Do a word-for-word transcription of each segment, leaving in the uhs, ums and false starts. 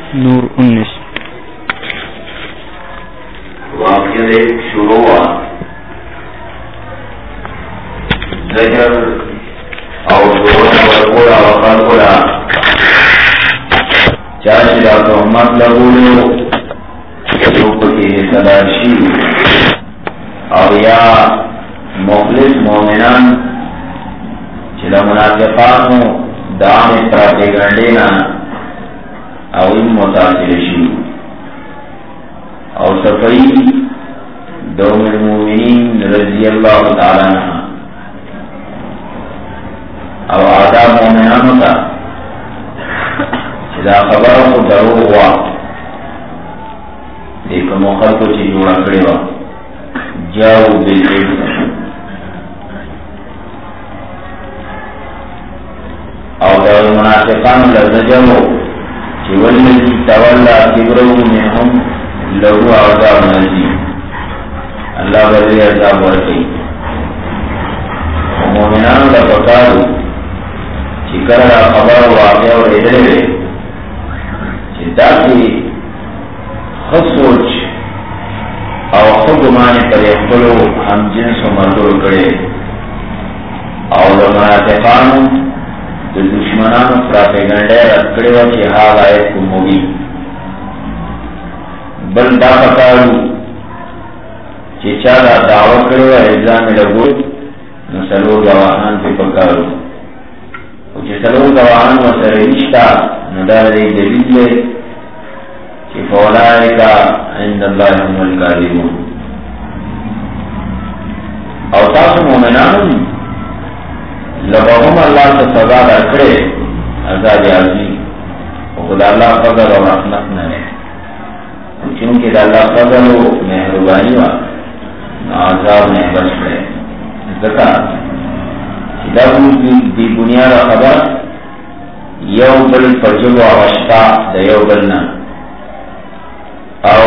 نور انیس واقعہ شروع ہوا ذکر اور دورہ ورکولا وقرکولا چاچی رات امت لگولو سوپ کی صدارشی اور یا مخلص مومنان چلا منافقانو دام اتراتے گرڈینا او ان متاثر شی او صفائی دوم المومنین رضی اللہ تعالی عنہ او آداب مومنانو تا چلا خبر کو درو ہوا دیکھ موخر کو چی جوڑا کرے وا جاؤ بالعلم او در منافقان لزجرو چی والذی تولا کبرو منهم لہو عذاب نزیم اللہ بردی عذاب ورکی مومنان لپکارو چی کرلا خبر واقع و ادرے چی تاکی خود سوچ او خود مانی پر اخبرو ہم جنس و مردور کرے او در منافقانو دشمنانو پراپیگنڈے رد کرے و چی حال آئے کو موگی بل دا پکارو چی چالا دعوت کرے و اجزام لگو نسلو گواہان پی پکارو و چی سلو گواہان و سرعیشتا ندار دی دلیل لے چی فولائکا عند اللہ هم الکاذبون او تاسو مومنانو لبهم اللہ سے سزا درکڑے عذاب عظیم خدا اللہ فضل و رحمت نہ چونکہ اللہ فضل و مہربانی و عذاب نے بچ گئے ذکا دی بنیاد خبر یو بل فرجل و عوشتا دا یو بلنا او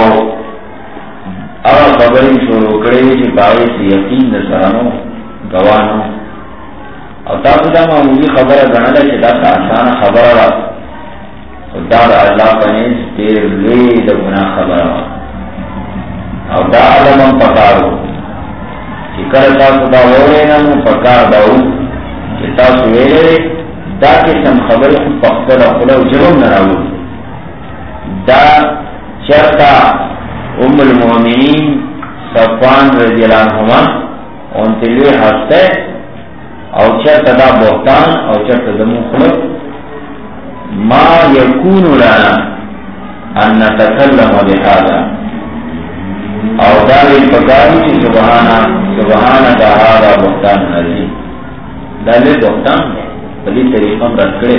او خبری شروع کرے چی باعث سے یقین نسرانو گوانو او تاسو دا معمولی خبر گنالا چی دا آسان خبر را دا دا اللہ پنیز دیر لوی دا گناہ خبر را او دا علمان پکارو چی کر تاسو دا وورینانو پکار داو چی تاسو ویلے دا کسم خبر خود پختر خلو جرم نراو دا چرتا ام المومنین صفان رضی اللہ عنہما انتلوی ہستے او چرتا دا بہتان او چرتا دا مخلق ما یکون لنا ان نتکلم بهذا او داوی پکارو چی سبحانا سبحانا دا هذا بہتان عظیم دا لے بہتان ہے بلی طریقہ رد کرے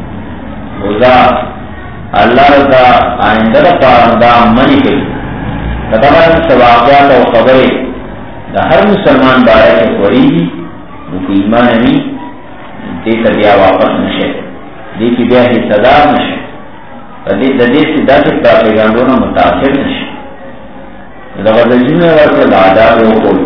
وزا اللہ رضا آئندہ دا پارندہ منی کئی تطبعاً سواقیات و خبرے دا ہر مسلمان بارے کے قوری دی نکو ایمان نہیں دیتا دیا واپس نشے دیتی بیا ہی صدار نشے دا دیت دا سکتا پیغانگونا متاثر نشے دا غزجون ورکر دا عذاب و قول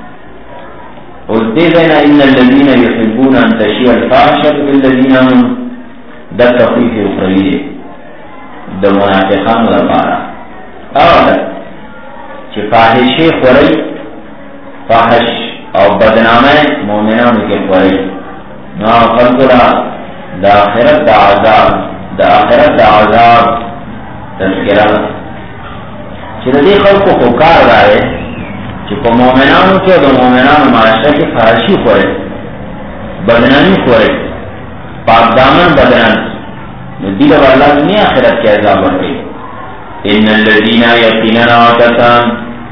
اس دیدنا ان الذین یحبون ان تشیع الفاحشة بالذین من دا تخفیف اخروی دا منافقان دا پارا آولا چی فاحشی خوری فاحش او بدنامے مومنان کے خوری نو خلقلا دا آخرت دا عذاب دا آخرت دا عذاب تذکرہ چی دا دی خلق کو خوکار رائے چی پا مومنانو کے دا مومنانو معاشرہ کی فاحشی خوری بدنامی خوری پاک دامن بدنام دیل و اللہ دنیا آخرت کے عذاب بڑھے ان الذین یقیننا وکسان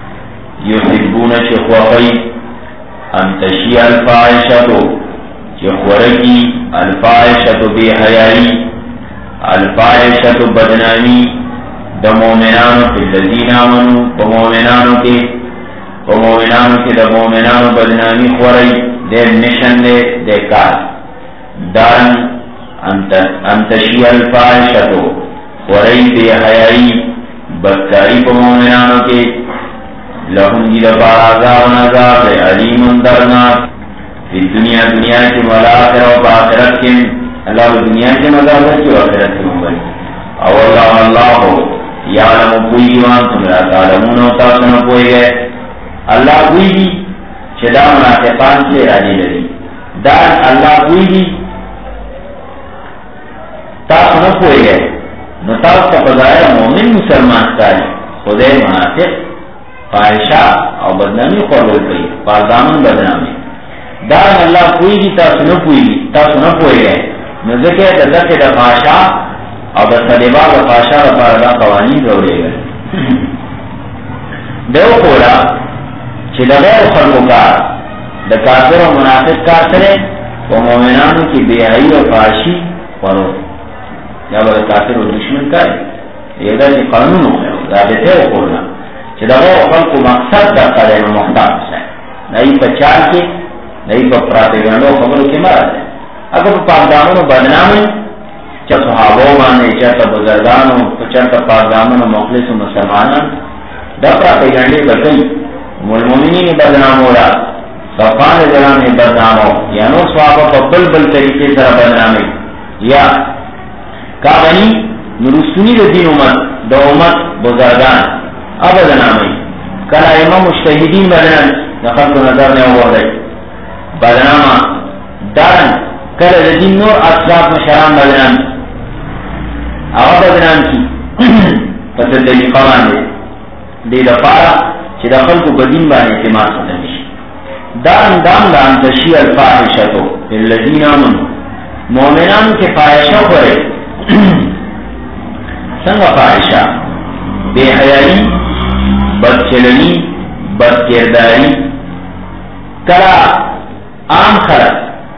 یحبون شخوقی ان تشیع الفاحشتو چخورکی الفاحشتو بے حیائی الفاحشتو بدنامی دا مومنانو فی الذین آمنو پا مومنانو کے پا مومنانو کے دا مومنانو بدنامی خوری دے مشن دے دے کار دارن انتشی الفاحشتو خوری بے حیائی بدکاری پا مومنانو کے لہم جی لبار عذاب عذاب علیم درناک فی دنیا دنیا کی ملاخر و آخرت کے اللہ دنیا کے مذاہب کی آخرت کے مبارک او اللہ اللہ یعلم کوئی وان تمرا تعلمون و تاسو نه پوهیږئ. الله کوئی چې دا منافقان کې راځي لري دا الله کوئی تاسو نه پوهیږئ. نو تاسو په ظاهر مؤمن مسلمان ښکاري، خدای منافق فاحشه او بدنامي خورول کوي، پاردامن بدنامي. دا الله کوئی تاسو نه پوهیږئ تاسو نه پوهیږئ. نو ځکه د دغه د فاحشه او د طالبا د فاحشه لپاره دا قوانین جوړېږي. دیو کولا چې د غیر خلکو کار د کافر او منافق کار سره او مؤمنانو کې بیايي او فاحشي ورو یا به کافر او دشمن کار یو د قانون او ضابطه کولا چې د غیر خلکو مقصد د قانون محتاج شي نه یې په چار کې نه یې په پراپګاندا خبرو کې مراد. اگر په پاندامونو بدنامي چې صحابه باندې چې په بزرګانو په چرته پاندامونو مخلص مسلمانان دا پراپګاندا کوي المؤمنین بدنامو را صفان جرام بدنامو یا نو صحابه په بل بل طریقې سره بدنامي یا کاغنی نورستونی د دین امت د امت بزرگان ابدنامي کله امام مجتهدین بدنام د خلکو نظر نه وړي بدنامه دارن کله د دین نور اصحاب مشران بدنام هغه بدنام کی په دې طریقه باندې دې لپاره چې د خلکو په دین باندې اعتماد ختم شي. دا اندام د انتشی الفاحشتو الذین آمنوا مؤمنان کې فاحشه کوي څنګه فاحشه بے حیائی بدچلنی بدکرداری کلا عام خلق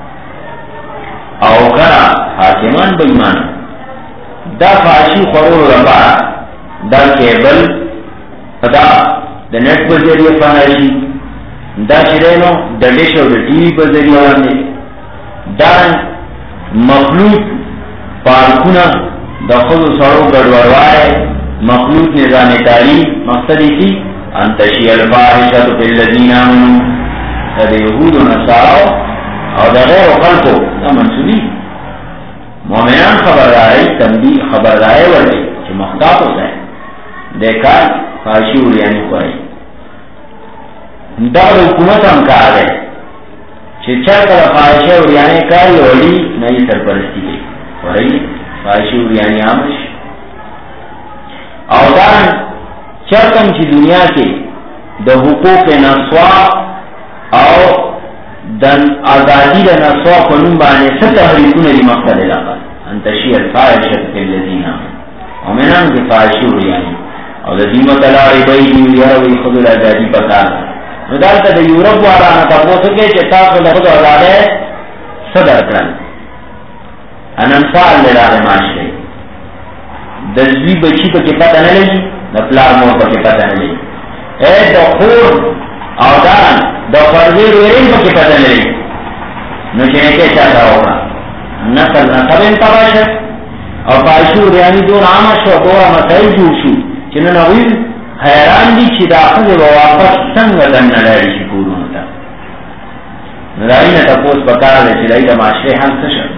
او کلا حاکمان بایمان دا فاحشی خورور ربا دا کیبل دا د نیټ په ذریعہ فاحشي دا شریانو د ډیش او د ټي وي په ذریعہ باندې دا مخلوط پارکونه د خود سړو ګډوډوالي مخلوط نظام کاری مقصد یې ان تشیع الفاحشه فی الذین آمنوا د یهود او نصارا او د غیر خلقو د منسوبی مؤمنان خبرداري تنبیه خبرداري ورته چې محتاط اوسئ دیکھا فاحشی وریانی خواهی دا حکومت هم کار ہے چې چا کله فاحشه وریانی کاری وړي نه یې سرپرستی کوي ورای فاحشه وریانی عامش او دا چرتم چې دنیا کې د حقوق نسوا او د آزادی د نسوا په نوم باندې څه تحریکونه دي مقصد علاقه ان تشیع الفاحشه فی الذین مؤمنان کې فاحشه وریانی او د دې متلاري به دی یوه خود آزادی پکار نو دالته د یورپ وارانه تاسو کې چې تاسو له خود آزادۍ صدر کړل انن فعل له معاشره د دې بچی په کې پته نه لګي د پلار مور په کې پته نه لګي اے د خور او دان د فرضي ورین په کې پته نه لګي نو چې کې چا راوړه نسل نسل تباشه او پایشو ریانی دون عام شو دوه مسائل جوړ شو چې نن هغوی حیران دي چې دا ښځې به واپس څنګه دننه لاړې شي کورونو ته. نو د هغوی نه تپوس پکار دی چې د هغوی د معاشرې حل څه شي.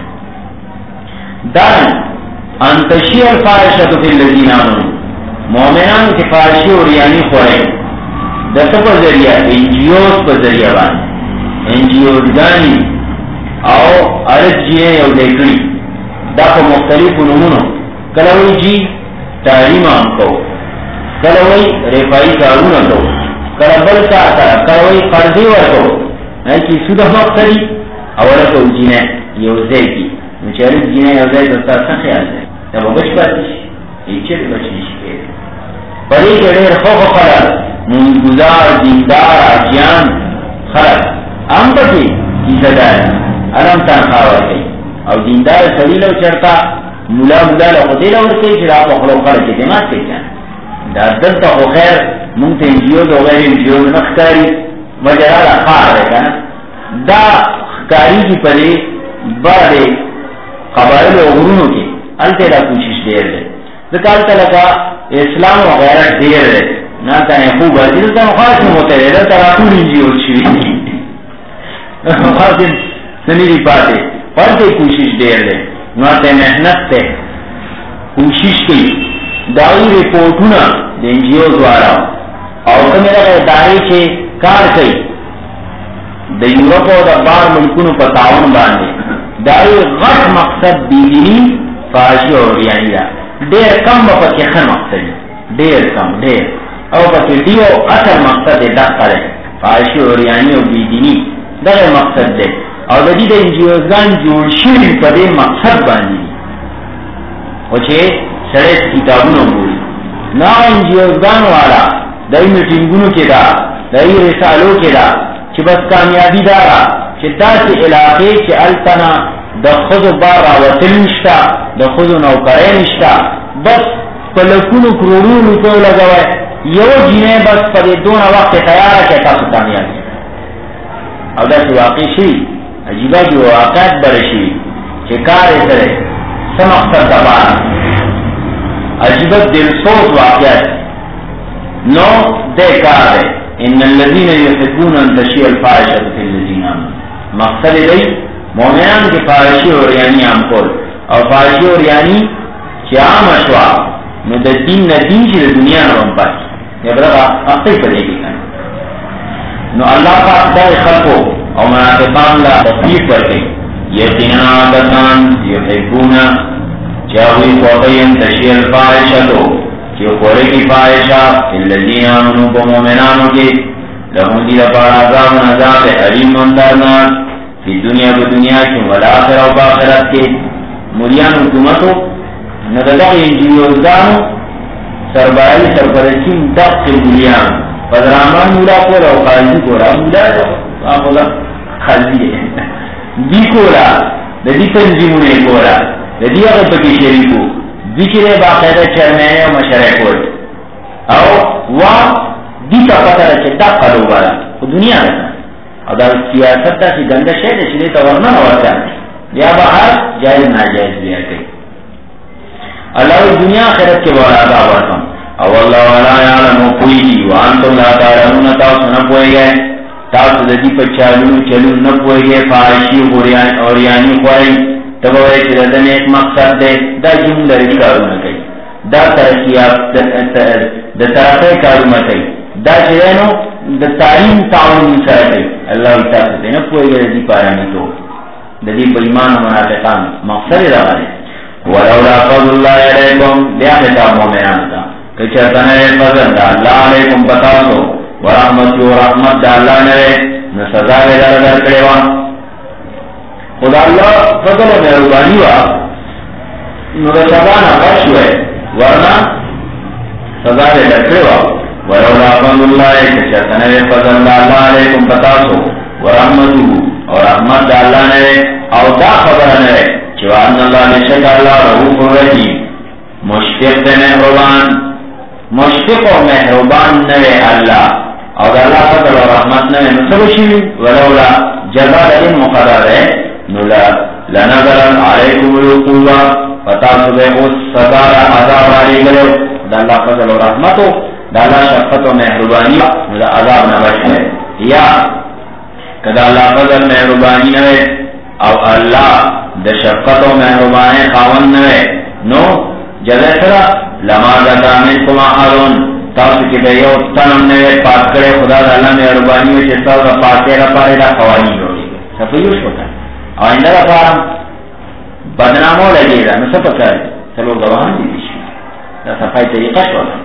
دا ان تشیع الفاحشة فی الذین آمنوا مؤمنانو کې فاحشې او ریاني خورئ د څه په ذریعه ان جی اوز په ذریعه باندې ان جی اوزګانې او ارجیې او لیکړي دا په مختلفو نومونو کله وایي جی تعلیم عام کوو کله وی رفائی کارونه کو کله بل کا کله وی قرضی ورکو نه کی سود مقصدی اوله کو جینه یو ځای کی نو چې جینه یو ځای ته تاسو خیال دی دا به بچ پاتې شي هیڅ بچی شي پرې ډېر خو خو خلک مون گزار دیندار اجیان خلک ام پکې عزتدار ارام تان خاوري او دیندار سړي له چرتا مولا مولا له خدای له ورته چې را په خلکو خلک دماغ کوي دا دلته خو خیر مونږ ته انجیو د غیر انجیو نه ښکاري مجرا لا خار دی کنه دا ښکاري چې په دې باندې قبایل او غرونو کې هلته دا کوشش ډېر دی ځکه هلته لکه اسلام او غیرت ډېر دی نه ته یې خوب دی دلته خاص نه وته دی دلته راټول انجیو شوي خاص سنی دی پاتې هلته کوشش ډېر دی نو ته محنت ته کوشش کوي دائی ریپورٹونا د این جی او دوارا او کمی دغه ادارې چې کار کوي د یورپ او د بار ملکونو په تعاون باندې دائی غټ مقصد بیدینی فحاشی او عریانی دا ډېر کم به پکې ښه مقصد ډېر کم ډېر او پکې ډېر اصل مقصد یې دغه دی فحاشی او عریانی او بیدینی دغه مقصد دی او د دې د انجیوګان جوړ شوي په دې مقصد باندې او چې سړی کتابونه ګوري نه انجیوګان والا دای میټینګونو کې دا دای رسالو کې دا چې بس کامیابی دا چې داسې علاقې چې التنا د خود بار راوتل نشتا د خود نوکرې نشتا بس په لکونو کروڑونو په لګوي یو جینې بس په دونه وخت تیار کې تاسو کامیاب او دا چې واقع شي عجیبه جو واقعات برشي چې کار یې سره سم مقصد دبا عجیبه دلسوز واقعات نو دے کار ہے ان الذين يحبون ان تشيع الفاحشة في الذين آمنوا مقصد دی مومنان کے فاحشی اور یعنی عام کول او فاحشی اور یعنی چې عام شوا نو د دین نه دین چې د دنیا نه هم پاتې یا برابر اخته پدې کې نو الله پاک د خلقو او منافقان لا تفسیر ورکړي یقینا کسان یحبون چاوی قوتین تشیع الفاحشة کہ خورے کی فاحشہ الذین آمنوا کو مومنانوں کے لہم دی لپار عذاب عذاب علیم اندرناک فی دنیا کو دنیا کی والآخرہ و باخرت کے مولیان حکومتوں نددق انجیوزدانوں سربرائی سرپرچیم دق مولیان فدرامان مولا کولا و خالدی کولا مولا آخولا خالدی ہے دی کولا دی تنظیمونے کولا دی اغبا کی شریکو ذکر باقاعدہ چرمین و مشرع کول او وہاں دیتا پتہ رچے دا قلو بالا وہ دنیا رہتا او دا سیاست دا سی گندہ شہد ہے چلے تورنا نوارتا یا باہر جائز ناجائز بیا کئی اللہ دنیا آخرت کے بارا دا ورکم او اللہ والا یعلم و پوئی دی وانتم لا تعلمون تاؤس نپوئے گئے تاؤس دی پر چالو چلو نپوئے گئے فاحشی اور یعنی خواہی تب وے چې د نیک مقصد دې دا جون لري کارونه کوي دا ترقیات د طرفه کارونه کوي دا چې نو د تعلیم تعاون سره کوي الله تعالی دې نه کوئی دې پاره نه تو د دې په ایمان او منافقان مقصد راغلي ولولا فضل الله علیکم بیا د مؤمنان تا چې تنه فضل الله علیکم بتاو ورحمت او رحمت الله نه نو سزا دې درکړو خدا اللہ فضل و مہربانی وا نور سبانا بخش ہوئے ورنہ سزا دے ڈکڑے وا ولولا فضل اللہ کشتنے فضل اللہ علیکم بتاسو ورحمتو اور رحمت اللہ نے او دا خبر نے چوان اللہ نشک اللہ رؤوف الرحیم مشفق دے مہربان مشفق و مہربان نے اللہ اور اللہ فضل و رحمت نے نسبشی ولولا جزا دین مقرر ہے نولا لنظرن علیکم القوہ فتاسو بے اس سزا عذاب علی گلو دا اللہ فضل و رحمتو دا اللہ شفقت و محربانی نولا عذاب نبش ہے یا کدا اللہ فضل محربانی نوے او اللہ دا شفقت و محربانی خاون نوے نو جزے سرا لما زکا منکم احدن تاسو کی بے یو تنم نوے پاک کرے خدا دا اللہ محربانی وی چستا دا پاکے را پارے دا خوانی ہوگی سفیوش ہوتا ہے آئندہ کا فارم بدناموں لگے گا میں سب پکا ہے چلو گواہان دی دیشی صفائی طریقہ شولا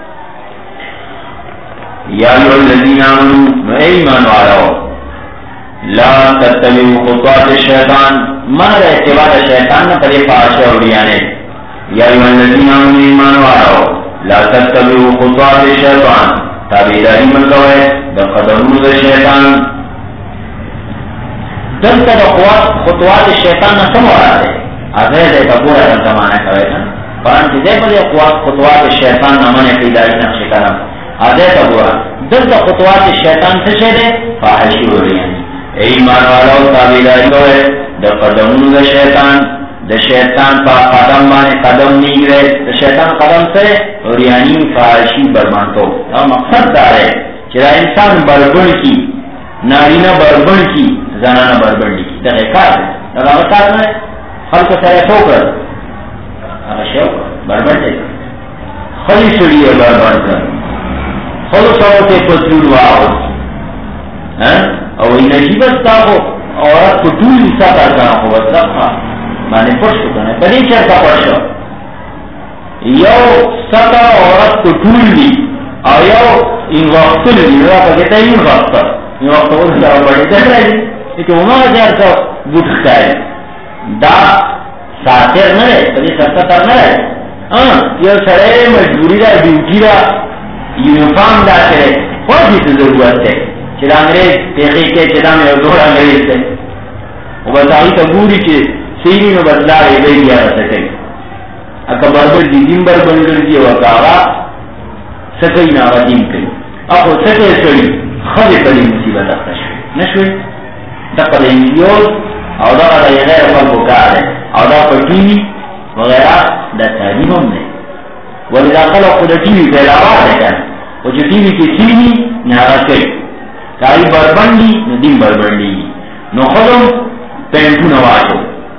یا ایو الذین آمنوا اے ایمان والو لا تتبعوا خطوات الشیطان من اتباع شیطان نہ کرے فحاشی اور بیانے یا ایو الذین آمنوا ایمان والو لا تتبعوا خطوات الشیطان تابعداری من کوئے دا قدمون دا شیطان دلتا دا خطوات شیطان نہ سمورا دے آزے دے تا پورا دلتا مانا کوئے تھا پرانچہ دے پر یہ خطوات شیطان نہ منے قیداری نقش کرم آزے تا پورا دلتا خطوات شیطان سے شے دے فاحشی ہو رہی ہیں ایمان والا تابعداری کوئے دا قدمون دا شیطان دا شیطان پا قدم بانے قدم نہیں گرے دا شیطان قدم سے اور یعنی فاحشی برمانتو مقصد دار ہے چرا انسان بربن کی نارینا بربن کی زنانا بربن کی در اکار ہے در اکار میں خلق سرے سو کر اگر شیو بربن دے خلی سڑی ہے بربر کر خلو سو سے پتلون واؤ او نجیبت تا ہو عورت کو ٹول حصہ کرتا ہو بس رکھا مانے پڑھ شکا ہے پڑھی چرتا پڑھ شو یو ستا عورت کو ٹول دی او یو ان وقت لی نوا پکتا ہے ان وقت ان وقت وہ سوا پڑھے چل رہی لیکن وہاں جارتا بوٹ خطائے دا ساتر نہ رہے پڑھی سکتا تر نہ رہے ہاں یہ سرے مجبوری را ڈیوٹی را یونیفارم دا کرے خوش ہی سے ضرورت ہے چلا انگریز پیخی کے چلا میں دور انگریز سے وہ بتائی تا گوری چی سیری میں بدلا رہے گئی دیا رہا سکے اکا بربر دی دن بر بنگر دی وقا آغا سکی ناغا دین کری اکو سکے سوئی خد پلی مصیبت اکتا شوئی نشوئی دا قد انگیوز او دا قد غیر فل بکار ہے او دا پر ٹیوی وغیرہ دا تعلیم ہم نے ولی دا خلق خود ٹیوی پیلاوار ہے کن وہ جو ٹیوی کی سیری ناغا کئی کاری بربندی نو دین بربندی نو خودم پینٹو نواشو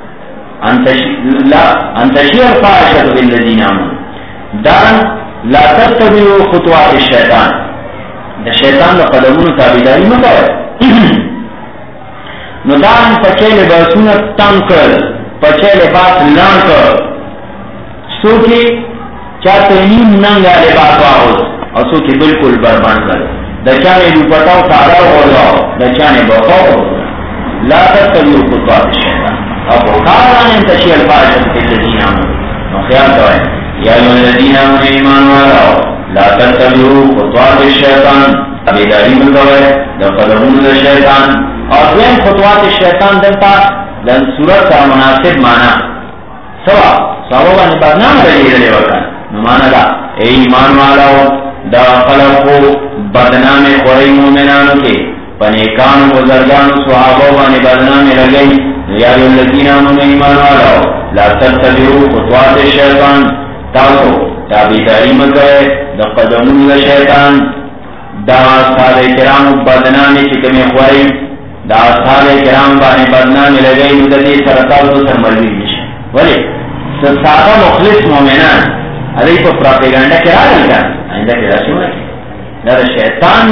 انتشیر فاشد بالذین آمن دان لا تتبعوا خطوات الشیطان دا شیطان دا قدمون تابیداری مکر نو دان پچے لباسون تنگ کر پچے لباس لان کر سو کی چاہتے نیم ننگا لباس آہوز اور سو کی بالکل بربند کر دچانے دوپٹاو تارا ہو جاؤ دچانے بخاو ہو جاؤ لا تتبعوا خطوات الشیطان اب وقاران انتشی الفاشد فی الذین آمنوا خیال کریں یا ایوہ الذین آمنوا ایمان والاو لا تتبعوا خطوات الشیطان ابیداری ملکوئے دا قدمون دا شیطان اور دویم خطوات الشیطان دلتا لن صورت کا مناسب مانا سوا صحابہ نے بدنام رلی رلی وقت نمانا دا اے ایمان والاو دا خلقو بدنام خوری مومنانو کے پنیکانو بزرگانو صحابو بانی بدنام لگئی یا الذین آمنوا ایمان والاو لا تتبعوا خطوات الشیطان تاسو تابیداری مکرے دا قدمون دا شیطان دا اصحاب کرام بدنام چکمی خوری دا اصحاب کرام بانی بدنام لگئی مددی سرطاو تو سرمروی نشا ولی سادہ مخلص مومنان علی کو پراپیگانڈا کرا لگا آئندہ کرا شو رکھے دا شیطان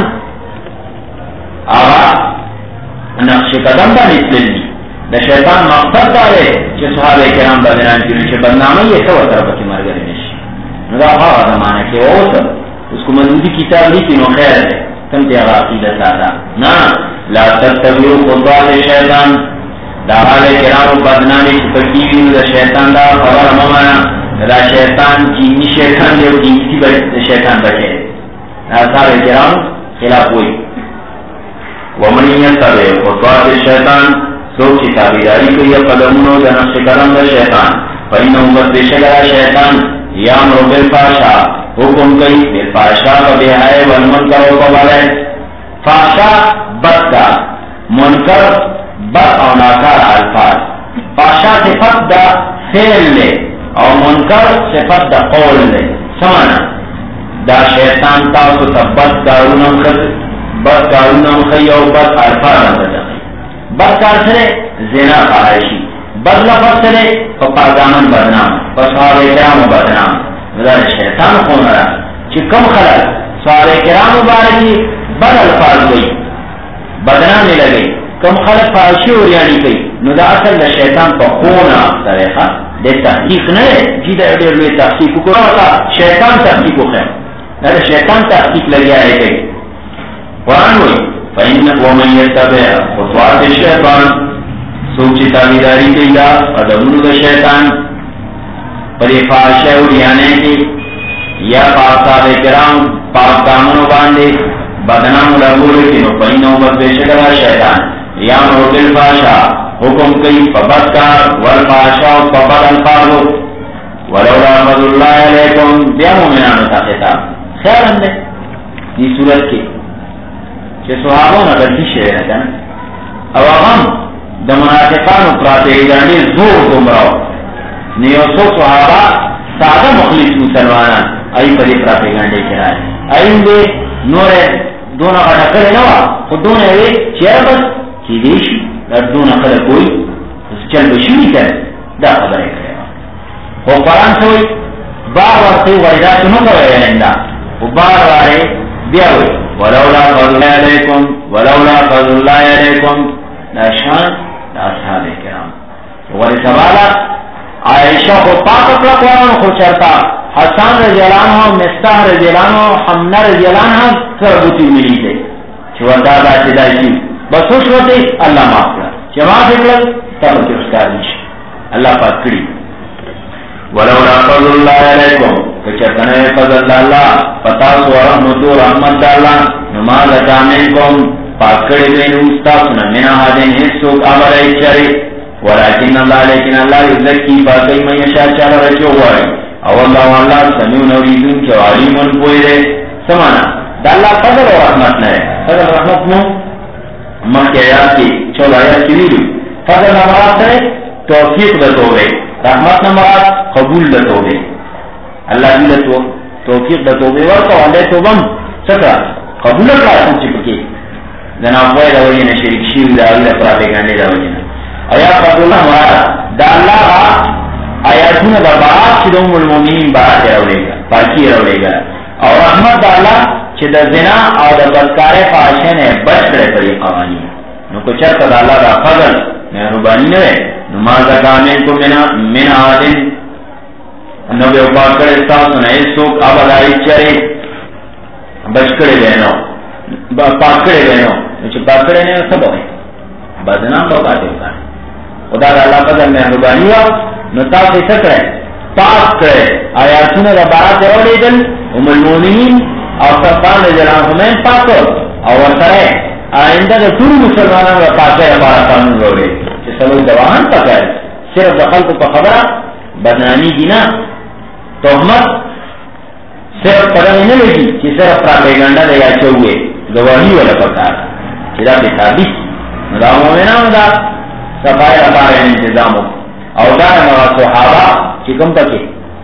آغا نقش قدم با نسل دی دا شیطان مقصد دارے چھ صحابہ کرام بدنام کیوں چھ بدنامی یہ سو طرف کی مرگر نشی ندا آغا زمانہ کے اوسا اس کو مضبوطی کتاب نہیں تینوں خیر ہے کم تی آغا عقیدہ سادا نا لا تتبعوا خطوات شیطان دا حال کرام بدنامی چھ پکیوی دا شیطان دا خبر ممانا دا شیطان جینی شیطان دے جینی شیطان بچے اصحاب کرام خلاف ہوئی ومن یتبع خطوات الشیطان سوک کی تابیداری کو یا قدمونو دا نقش قدم دا شیطان فإنہو بس بشکر شیطان یامرو بالفاشا حکم کئی بالفاشا و بہائے والمنکر و قبالے فاشا بد کا منکر بد او ناکار الفاظ فاشا صفت دا فعل لے او منکر صفت دا قول لے سمانا دا شیطان تاسو تا بد کارونم خد بد کارونم خی او بد الفاظ انتا بد کار سرے زنا خواہشی بد لفظ سرے فپاگامن بدنام فصحاب کرام بدنام وزار شیطان خون رہا چی کم خلق صحاب کرام بارکی بد الفاظ گئی بدنام لگئی کم خلق فحشی اور یعنی گئی نو دا اصل دا شیطان پا خون آفتا رہا دے تحقیق نئے جی دا ایڈر میں تحقیق کو رہا شیطان تحقیق کو خیر دا شیطان تحقیق لگی آئے گئی قرآن ہوئی فَإِنَّ وَمَنْ يَتَّبِعْ خُطُوَاتِ الشَّيْطَانِ سوچی تابیداری کی یا قدمون دا شیطان پر فاشے اور یانے کی یا پاکتاب کرام پاک دامنو باندے بدنام لگولے کی نو پینو بس بشکر شیطان یا مرو بالفاشا حکم کئی فبدکار والفاشا فبد الفارو ولولا فضل اللہ علیکم بیا مومنانو تا خطاب خیال اندے یہ صورت کی کہ صحابوں نے غلطی شعر ہے نا اب ہم دا منافقان پراپیگانڈی زور گمراو نیوسو صحابہ سادہ مخلص مسلمانان آئی پری پراپیگانڈی کرائے آئین دے نور دونا خدا کرے نوا خود دونا ہے چیر بس کی دیشی در دونا خدا کوئی چل بشیری کرے دا خبر ہے کرے وہ قرآن سوئی بار وقت ویدا سنو کرے رہندا وہ بار بارے بیاوے ولولا فضل اللہ علیکم ولولا فضل اللہ علیکم نشان اصحاب کرام ولی سوالا عائشہ کو پاک اپلا قرآن خو چرتا حسان رضی اللہ عنہ مستح رضی اللہ عنہ حمنہ رضی اللہ عنہ سربوتی ملی تھے چھو دادا چدائی بس خوش ہوتے اللہ معاف کر جمع فکر تب ترسکار نیش اللہ پاک کری ولولا فضل اللہ علیکم کچھتنے فضل اللہ فتاس و رحمت و رحمت اللہ نماز اکامنکم پاکڑی بین استاسنا من آدین حسوک آبر ایچاری ولیکن اللہ لیکن اللہ یزکی پاکی من یشا چالا رچو ہوئی او اللہ واللہ سمیون اوریدون کے علیمون پوئی دے سمانا دا اللہ فضل و رحمت نئے فضل رحمت مو مکہ آیات کی چول آیات کی ویڈیو فضل نمرات ہے توفیق دتو گئے رحمت نمرات قبول دتو گئے اللہ جی دتو توفیق دتو گئے ورکو علیہ تو بم سکرا قبول اکرا چپکی جناب وی دا وجینا شرک شیو دا وی دا پراتے گاندے دا وجینا آیات فضل اللہ مرات دا اللہ آیاتون دا بارات چی دوم المومنین بارات روڑے گا پاکی روڑے گا اور رحمت دا اللہ چی دا زنا اور دا بدکار فاشن ہے بچ کرے پر یہ قوانی نو کو چرتا دا اللہ دا فضل محروبانی نوے نماز اکامن کو منا من آدن نبی اپاک کرے استاسونا اس سوک آباد آئی چرے بچ کرے بینو پاک کرے بینو چی پاک کرے نے سب ہوئے بدنام با باتے ہوتا ہے خدا دا اللہ فضل محروبانی ہوا نتا سے سکرے پاک کرے آیاتون دا بارات روڑے دل ام المومنین اور سفان رجلان حمین پاک کر اور سرے آئندہ دا طول مسلمانوں دا پاکے بارا قانون روڑے کہ سلو دوان پاک ہے صرف دخل کو پا خبرہ بدنانی دینا تحمت صرف پڑھنے نہیں لگی کہ صرف پراپیگنڈا دا یا چوئے گواہی والا پکار چرا بے ثابت دا مومنان دا صفائی ربارے انتظاموں اور دار نوا صحابہ چکم پکے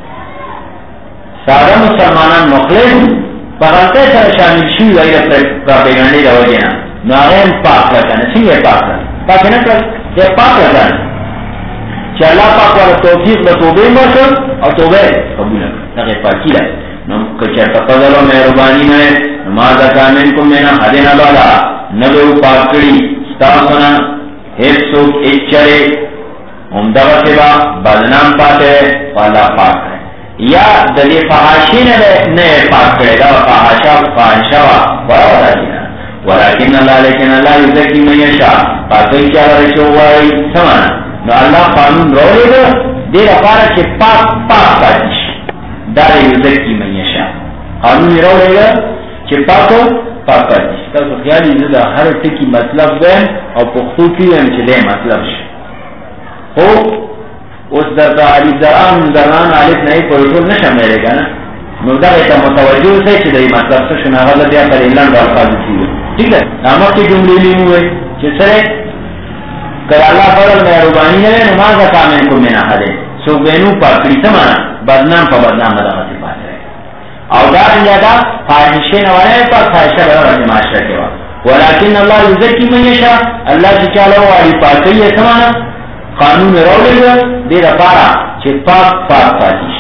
سادہ مسلمانان مخلص پغلتے سر شامل شوی وی رفت پراپیگنڈی رو جینا ناغیم پاک لکن سنگے پاک لکن پاک نکل جے پاک لکن چی اللہ پاک والا توفیق بتوبے مرسل اور توبے قبول لکن نقی پاکی لکن کچھر تفضل و محربانی میں نماز اکامن کو مینا حدین بالا نبیو پاک کری ستاسونا حفظوک اچرے امدغا سبا بدنام پاتے والا پاک ہے یا دلی فحاشی نے پاک کرے گا فحاشا فحاشا وراء دینا ولیکن اللہ لیکن اللہ یزکی من یشا پاکی کیا رشو وائی سمانا نو اللہ قانون رو لے گا دیر اپارا چھ پاک پاک پاکش دار یزکی من یشا قانون رو لے گا چھ پاکو پاک پاکش تا تو خیالی زدہ ہر ٹکی مطلب بین اور پختو کی ویم چھ دے مطلب شد ہو اس درتا علیف دران دران علیف نہیں پروٹول نشا میرے گا نا مردہ ایتا متوجہ سے چھ دے مطلب سے شنا غلط یا پر اللہ والقاد سیوے ٹھیک ہے نامت کی جملی لی ہوئے چھ سرے کر اللہ فرل محروبانی ہے نماز اکامن کو میں نہ حدے سو بینو پاکری سمانا بدنام پا بدنام مدغتی پاس رہے اور دار انجادا فاہشے نوارے پاس فاہشہ بڑا رجی معاشرہ کے وقت ولیکن اللہ یزکی من یشا اللہ چی چالو والی پاکی ہے سمانا قانون روڑے گا دیر پارا چھ پاک پاک پاتیش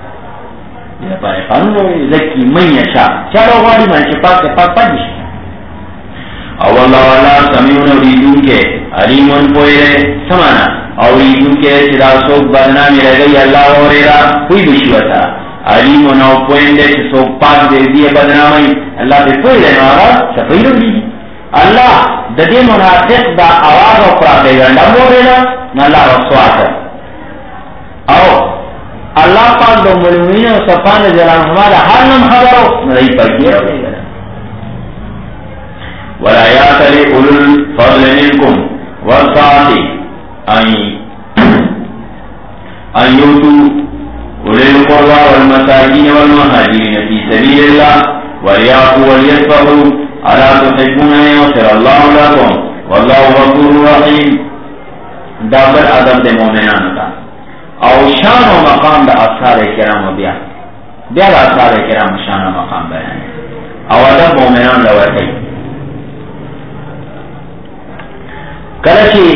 دیر پارا قانون روڑے زکی من یشا چالو والی من چھ پاک پاک پاتیش او اللہ اللہ سمیون اوریدون کے علیمون پوئے سمانا اوریدون کے چدا سوک بدنامی رہ گئی اللہ وریرا کوئی بشوتا علیمون او پوئن دے چھ سوک پاک دے دیئے بدنامی اللہ دے پوئے دینا آرہا سفید ہوگی اللہ ددی منافق دا آواز و پراپیگنڈا موریرا اللہ رسوات ہے او اللہ پاک دو ملومین و صفان جلان ہمارا ہر نم خبرو نئی پر کیا ہوئے گا وَلَا يَعْتَلِ أُولُو الْفَضْلِ مِنْكُمْ وَالسَّعَةِ أَنْ يُؤْتُوا أُولِي الْقُرْبَى وَالْمَسَاكِينَ وَالْمُهَاجِرِينَ فِي سَبِيلِ اللَّهِ وَلْيَعْفُوا وَلْيَصْفَحُوا أَلَا تُحِبُّونَ أَن يَغْفِرَ اللَّهُ لَكُمْ وَاللَّهُ غَفُورٌ رَحِيمٌ دابر ادب دے مومنان کا اور شان و مقام دا اصحاب کرام و بیا بیا دا اصحاب کرام شان و مقام بیان اور ادب مومنان لوے گئی کلچی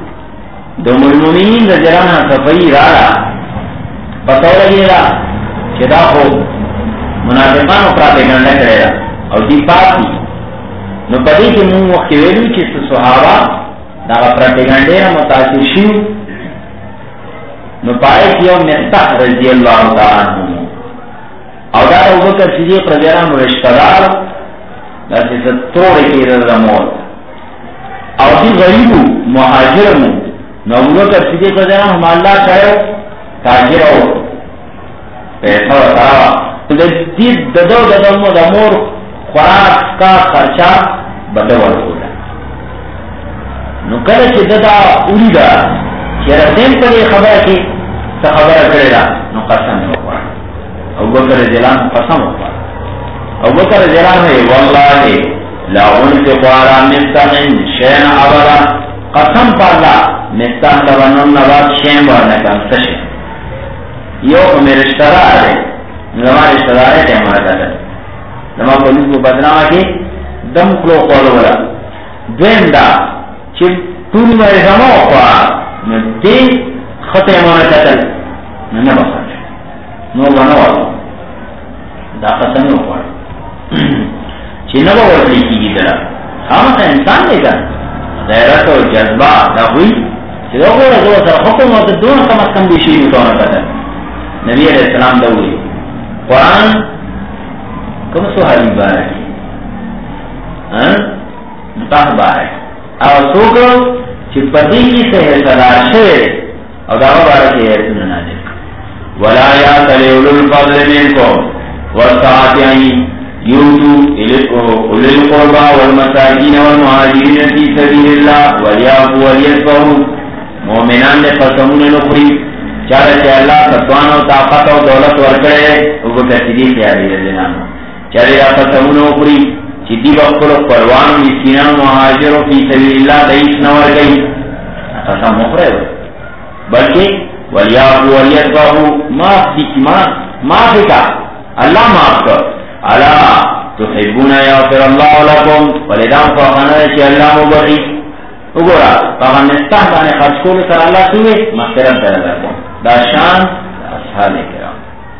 دو المؤمنین دا جرانا صفائی رالا پتو لگی را چدا ہو منافقان او پراپیگنڈا کرے دا او دی پاتی نو پدی کی مون وقت ویلو چیست صحابہ دا پراپیگنڈے نا متاثر شیو نو پائے کیو مستح رضی اللہ تعالیٰ عنہ او دا ابو بکر صدیق رضی اللہ عنہ رشتدار دا سیسا توڑے کی رضا موت او دی غریبو مہاجرمو نو ابو بکر صدیق رضی اللہ عنہ اللہ چاہے تاجر ہو پیسہ وطاوا تو دی ددو ددو دا مور خوراک کا خرچہ بدول ہو جا نو کل چی ددا اولی دا چی رسیم پر یہ خبر کی تا خبر کرے دا نو قسم ہو پڑا ابو بکر جلان قسم ہو پڑا ابو بکر جلان ہے واللہ لا انفق على مستحن شین عبدا قسم پا اللہ مستحن لبنن نبات شین بارنے کا سشن یو میرے رشتہ ہے لما رشتہ ہے کہ ہمارا کہتا لما پولیس کو بدنامہ کی دم کلو قولو بلا دویم دا چی پوری میرے زمو خواہ دی خطے ہمارا قتل نہ بسا نو بنوالو دا قسمی ہو پڑا چی نبا ورلی کی گی درہ خامتا انسان دے گا غیرت و جذبہ دا ہوئی چی دا گو رضو سر حکم ہوتا دون کم از کم بیشی متوانا قتل نبی علیہ السلام دا ہوئی قرآن کم سوحالی بارا کی متاح بارا کی او سوکو چی پتی کی سہر صدار شوئے او داو بارا کی ایسن نازل ولا یاتل اولو الفضل منکم والسعاتیانی یوتو اولو القربا والمساکین والمہاجرین فی سبیل اللہ ولیافو ولیسفہو مومنان دے قسمون نخری چاہے چاہے اللہ ستوان و طاقت و دولت ورکڑے وہ کسی خیالی رضینانو چاہے اللہ قسمون نخری چیدی بقل پروان و مسکنان و مہاجر و فی سبیل اللہ دئیس نور گئی قسم مخرے ہو بلکہ ولیافو ولیسفہو معاف دی معافی کا اللہ معاف کر اللہ تحبون یغفر اللہ لکم ولیدان فاقنا چی اللہ مبغی اگورا فاقن نستح بانے خرچ کول سر اللہ سوئے مغفرت در لکم دا شان دا اصحاب کرام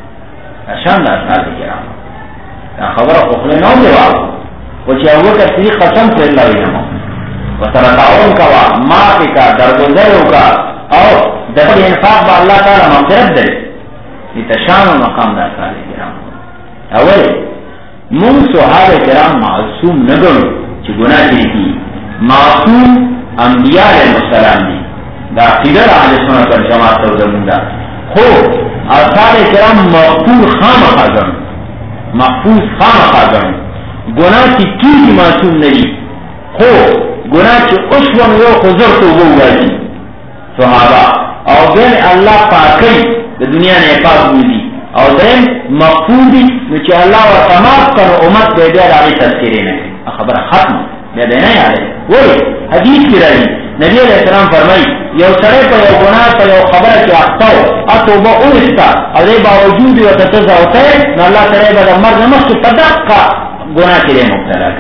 دا شان دا اصحاب کرام دا خبر اخلی نو دیوا وچی اوہ کا سری قسم سے اللہ وینمو وطرطاون کوا معافی کا درگزروں کا اور دفعی انفاق با اللہ تعالی مغفرت در یہ تشان و مقام دا اصحاب کرام اول من صحابہ کرام معصوم نگرو چی گناہ کی معصوم انبیاء علیہ السلام دی دا قیدر آل سنت والجماعت تو زموندہ خو اصحاب کرام محفوظ خام خاضر محفوظ خام خاضر گناہ کی کی کی معصوم نہیں خو گناہ کی اشون و خضر تو وہ گئی صحابہ اور بین اللہ پاکی دنیا نے پاک ہوئی اور دین مقصودی نچے اللہ و تمام کر امت بے دیر آگے تذکرے میں خبر ختم بے دے نہیں آرے وہی حدیث کی رہی نبی علیہ السلام فرمائی یو سرے پر یو گناہ پر یو خبر کی اختاو اتوبہ اوستا اور یہ باوجود یو تتزہ ہوتا ہے نو اللہ سرے پر مرد نمس کی تدق کا گناہ کے لئے مبتلا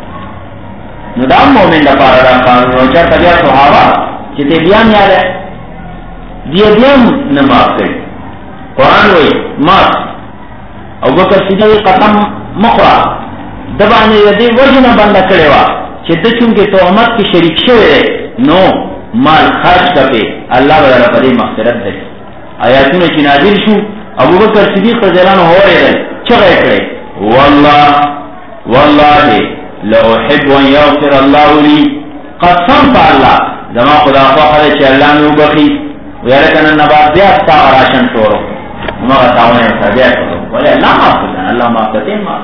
کرے ندام مومن دا پارا دا قانون روچہ تبیہ صحابہ چیتے بیان یاد ہے دیئے دیئے نماز کرے قرآن ہوئی مات او بکر صدیق قسم مخرا دبانے یدی وجنہ بندہ کرے وا چھتے چونکہ تہمت کی شریک شوئے نو مال خرچ کپے اللہ وغیرہ پدے مغفرت دے آیاتون چی نازل شو ابو بکر صدیق رضی اللہ عنہ ہو رہے دے چگئے کرے واللہ واللہ لأحب ان یغفر اللہ لی قسم پا اللہ زمان خدا فخر چی اللہ میں بخی ویرکن النبات بیاستا راشن شورو مغا تاونے سابیہ کرو ولی اللہ معاف کرنا اللہ معاف کرتے معاف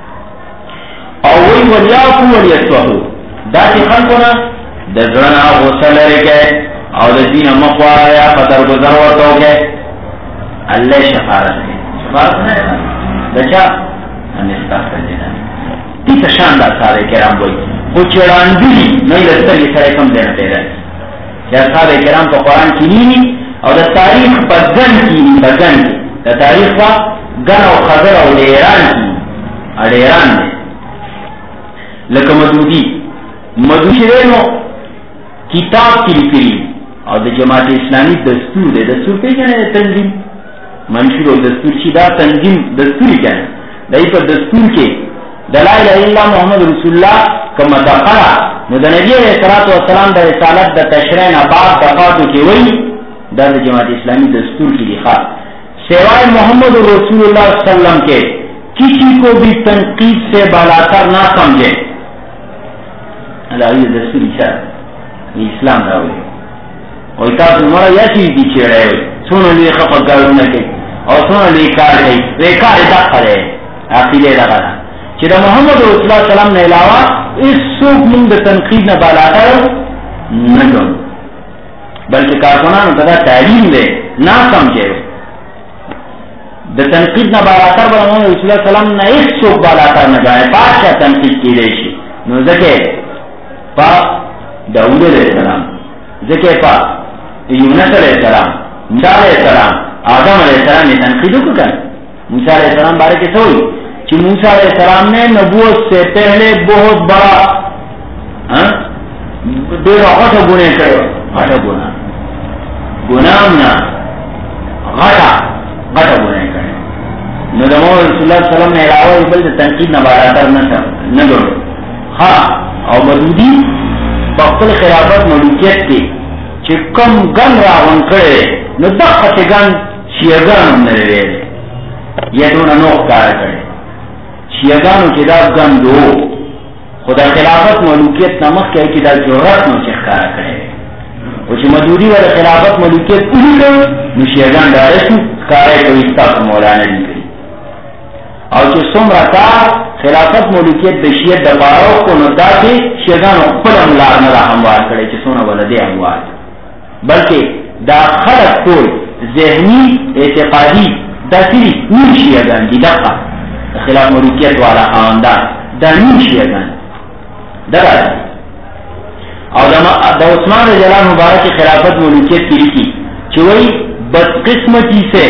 کرنا اووی ولیاکو ولیتوہو داتی خلقونا دزرنا غسل رکے او دزین مخوار یا فتر گزر ورطو کے اللہ شفارت ہے شفارت نہیں دچا انستاف کر دینا تی تشاندہ سارے کرام بوئی وہ چیران بھی نہیں لگتا یہ سارے کم دینا تیرے کیا سارے کرام کو قرآن کی نہیں اور تاریخ پر گن کی بگن کی دا تاریخ با گن و خضر و لیران کی اڈیران میں لکہ مدودی مدودی رینو کتاب کی لکری اور دا جماعت اسلامی دستور دے دستور پہ جانے دے تنظیم منشور و دستور چی دا تنظیم دستوری کنا دای پر دستور کے دلائل اللہ محمد رسول اللہ کما دقرا نو دا نبی علیہ السلام دا رسالت دا تشریح نباد دقاتو کی وی دا دا جماعت اسلامی دستور کی دکھا سوائے محمد رسول اللہ صلی اللہ علیہ وسلم کے کسی کو بھی تنقید سے بالا کر نہ سمجھے اللہ یہ دستور اشار اسلام راوی اور اتاس مورا یا چیز دیچے رہے ہوئے سونا لیے خفت گارو نکے اور سونا لیے کار گئی ویکار دقا رہے عقیدے لگا رہا چیدہ محمد رسول اللہ صلی اللہ علیہ وسلم نے علاوہ اس سوک من دا تنقید نہ بالا کر نہ بلکہ کارکنان تدا تعلیم دے نہ سمجھے دا تنقید نہ بالا کر بلا محمد رسول اللہ صلی اللہ علیہ وسلم نے اس سوک بالا کر نہ جائے پاک تنقید کی دیشی نو ذکے پا داود علیہ السلام ذکے پا یونس علیہ السلام موسیٰ علیہ السلام آدم علیہ السلام نے تنقیدوں کو کر موسیٰ علیہ السلام بارے کے سوئی کہ موسیٰ علیہ السلام نے نبوت سے پہلے بہت بڑا دیر غٹا گنے کرو غٹا گنا گنامنا غٹا غٹا گنے کرو ندمو رسول اللہ صلی اللہ علیہ وسلم نے علاوہ بلد تنقید نبارا کر نگرو ہاں اور مدودی بقتل خلافت ملوکیت کی چکم گن راون کرے ندقت گن شیعگان نرے یہ دون نوخ کار کرے شیعگانو چدا گن دو خدا خلافت ملوکیت نمک کیا چدا جورت نو چخ کار کرے وچی مدودی والا خلافت ملوکیت اولی کرے نو شیعگان دارسو کارے کو استاق مولانا دی کری اور چی سمرا تا خلافت ملوکیت بشیت دباراو کو ندا کے شیعگانو خل املار ندا ہموار کرے چی سونا ولدے ہموار بلکہ دا خلق کوئی ذہنی اعتقادی دا سری نیم شیعگان دی دقا خلاف ملوکیت والا خواندان دا نیم شیعگان دا دا اور دا عثمان رضی اللہ مبارک خلافت ملوکیت کی لکی چوئی بدقسمتی سے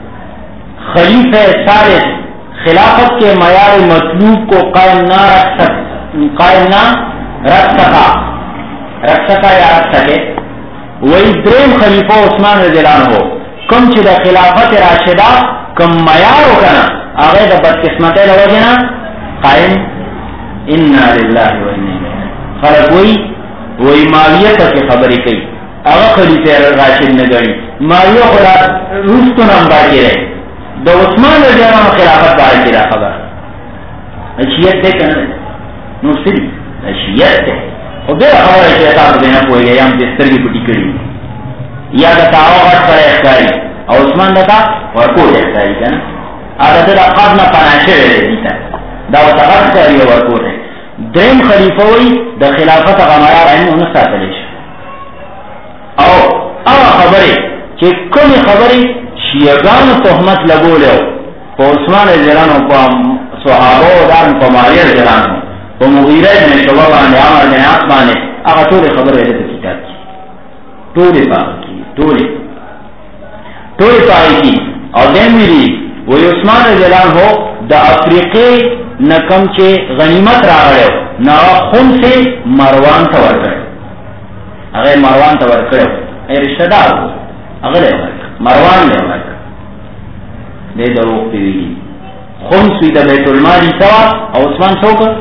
خلیفہ ثالث خلافت کے معیار مطلوب کو قائم نہ رکھ سک قائم نہ رکھ سکا رکھ سکا یا رکھ سکے وہی دریم خلیفہ عثمان رضی اللہ عنہ کم چی دا خلافت راشدہ کم معیار ہو کنا آگے دا بدقسمت لوجنا قائم انا للہ و انا الیہ خلق وہی وہی معاویہ کی خبری کئی آگا خلیفہ راشد نگری معاویہ خدا روس کو نام باقی رہے دا عثمان رضی اللہ عنہ خلافت باقی رہا خبر اشیت دے کنا نو سری اشیت دے اور بے خبر ہے کہ احساس دینا پوئے گئے ہم جستر کی پٹی کری یا دا تاو غٹ پر احساری اور عثمان دا تا ورکوٹ احساری کنا آدھا دا قبل پناشے رہے دیتا دا وطا غٹ کری ورکوٹ ہے درم خلیفہ ہوئی دا خلافت غمارا رہنے انہوں ساتلیش اور او خبری چی کمی خبری شیعگان تحمت لگو لیو پا عثمان رضیلانو پا صحابو دارن پا مالی رضیلانو وہ مغیرہ میں شبہ باندے عمر میں آس باندے آقا توڑے خبر رہے تھے کتاب کی توڑے پاک کی توڑے توڑے پاکی کی اور دین میری وہی عثمان رضی اللہ عنہ دا افریقی نکم چے غنیمت را گئے نا خون سے مروان تور کرے اگر مروان تور کرے اے رشتہ دار ہو اگر لے مروان لے ورک دے دا روک پیوی خون سوی دا بیت المالی سوا اور عثمان سو کر